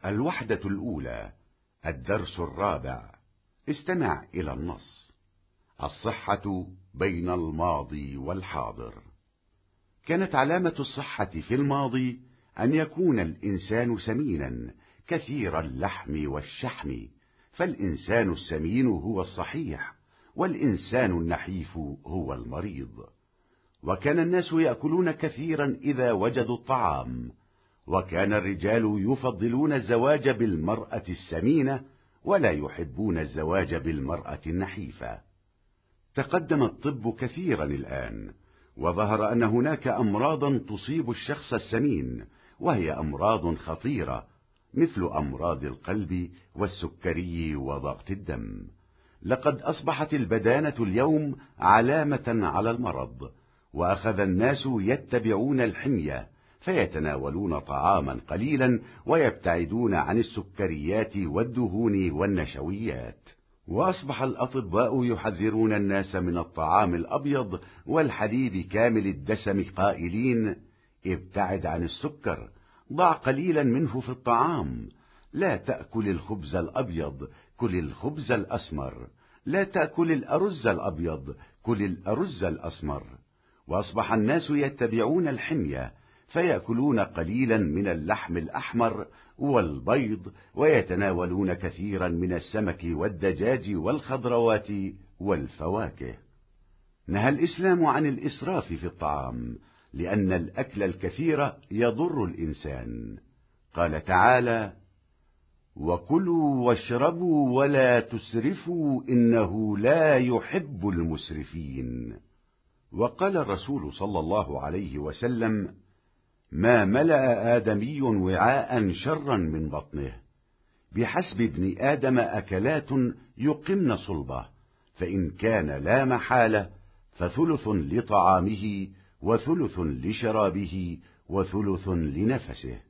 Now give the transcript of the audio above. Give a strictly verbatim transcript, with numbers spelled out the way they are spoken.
الوحدة الأولى، الدرس الرابع. استمع إلى النص. الصحة بين الماضي والحاضر. كانت علامة الصحة في الماضي أن يكون الإنسان سمينا كثير اللحم والشحم، فالإنسان السمين هو الصحيح، والإنسان النحيف هو المريض. وكان الناس يأكلون كثيرا إذا وجدوا الطعام، وكان الرجال يفضلون الزواج بالمرأة السمينة ولا يحبون الزواج بالمرأة النحيفة. تقدم الطب كثيرا الآن، وظهر أن هناك أمراضا تصيب الشخص السمين، وهي أمراض خطيرة مثل أمراض القلب والسكري وضغط الدم. لقد أصبحت البدانة اليوم علامة على المرض، وأخذ الناس يتبعون الحمية فيتناولون طعاما قليلا ويبتعدون عن السكريات والدهون والنشويات. وأصبح الأطباء يحذرون الناس من الطعام الأبيض والحليب كامل الدسم قائلين: ابتعد عن السكر، ضع قليلا منه في الطعام، لا تأكل الخبز الأبيض، كل الخبز الأسمر، لا تأكل الأرز الأبيض، كل الأرز الأسمر. وأصبح الناس يتبعون الحمية فيأكلون قليلا من اللحم الأحمر والبيض، ويتناولون كثيرا من السمك والدجاج والخضروات والفواكه. نهى الإسلام عن الإسراف في الطعام، لأن الأكل الكثير يضر الإنسان. قال تعالى: وكلوا واشربوا ولا تسرفوا إنه لا يحب المسرفين. وقال الرسول صلى الله عليه وسلم: ما ملأ آدمي وعاء شرا من بطنه. بحسب ابن آدم أكلات يقمن صلبه، فإن كان لا محالة فثلث لطعامه وثلث لشرابه وثلث لنفسه.